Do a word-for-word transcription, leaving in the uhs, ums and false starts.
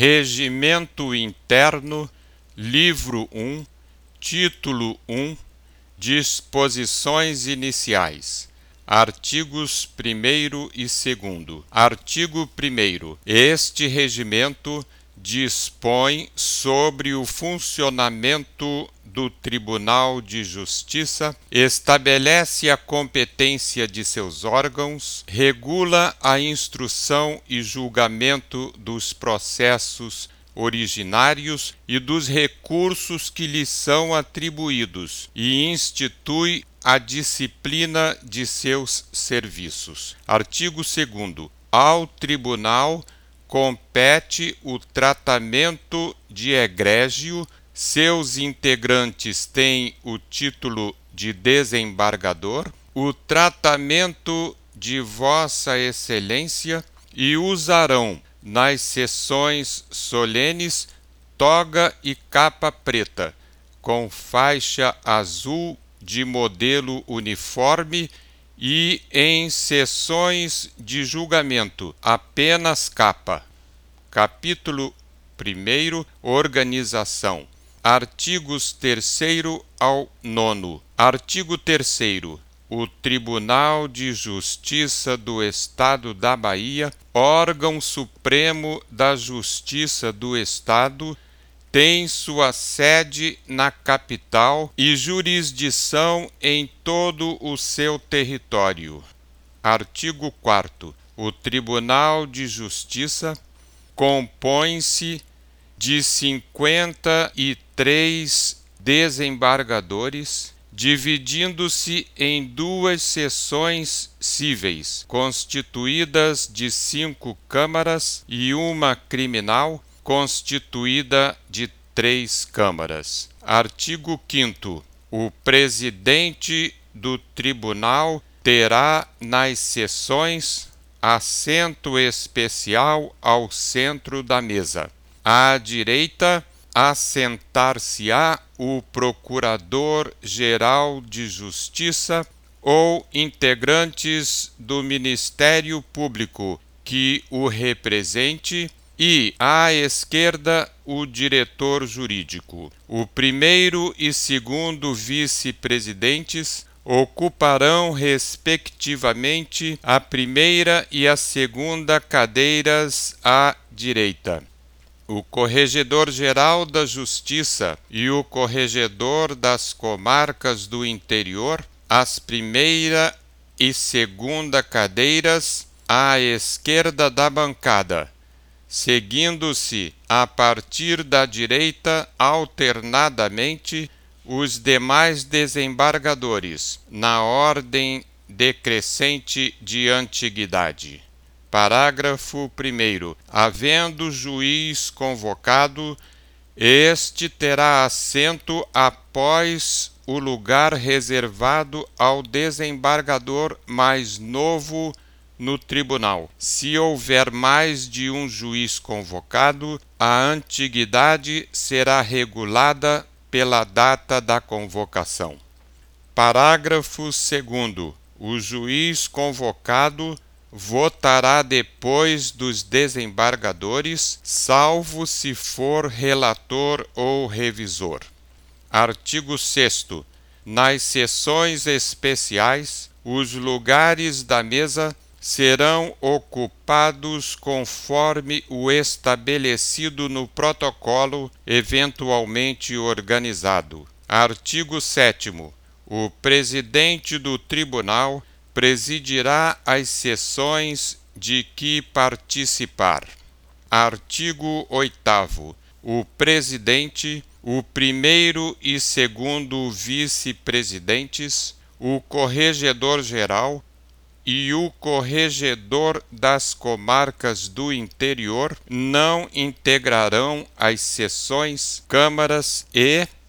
Regimento Interno, Livro um, Título um, Disposições Iniciais. Artigos primeiro e segundo. Artigo primeiro. Este regimento dispõe sobre o funcionamento do Tribunal de Justiça, estabelece a competência de seus órgãos, regula a instrução e julgamento dos processos originários e dos recursos que lhes são atribuídos e institui a disciplina de seus serviços. Artigo segundo. Ao Tribunal compete o tratamento de egrégio. Seus integrantes têm o título de desembargador, o tratamento de Vossa Excelência e usarão, nas sessões solenes, toga e capa preta, com faixa azul de modelo uniforme e, em sessões de julgamento, apenas capa. Capítulo primeiro. Organização. Artigos terceiro ao nono. Artigo terceiro. O Tribunal de Justiça do Estado da Bahia, órgão supremo da Justiça do Estado, tem sua sede na capital e jurisdição em todo o seu território. Artigo quarto. O Tribunal de Justiça compõe-se de cinquenta e três desembargadores, dividindo-se em duas seções cíveis, constituídas de cinco câmaras, e uma criminal, constituída de três câmaras. Artigo quinto. O presidente do tribunal terá nas sessões assento especial ao centro da mesa. À direita, assentar-se-á o Procurador-Geral de Justiça ou integrantes do Ministério Público que o represente, e à esquerda o diretor jurídico. O primeiro e segundo vice-presidentes ocuparão respectivamente a primeira e a segunda cadeiras à direita. O Corregedor-Geral da Justiça e o Corregedor das Comarcas do Interior, as primeira e segunda cadeiras à esquerda da bancada, seguindo-se a partir da direita alternadamente os demais desembargadores, na ordem decrescente de antiguidade. Parágrafo primeiro. Havendo juiz convocado, este terá assento após o lugar reservado ao desembargador mais novo no tribunal. Se houver mais de um juiz convocado, a antiguidade será regulada pela data da convocação. Parágrafo segundo. O juiz convocado votará depois dos desembargadores, salvo se for relator ou revisor. Artigo sexto. Nas sessões especiais, os lugares da mesa serão ocupados conforme o estabelecido no protocolo eventualmente organizado. Artigo sétimo. O presidente do tribunal presidirá as sessões de que participar. Artigo oitavo. O presidente, o primeiro e segundo vice-presidentes, o corregedor-geral e o corregedor das comarcas do interior não integrarão as sessões, câmaras e,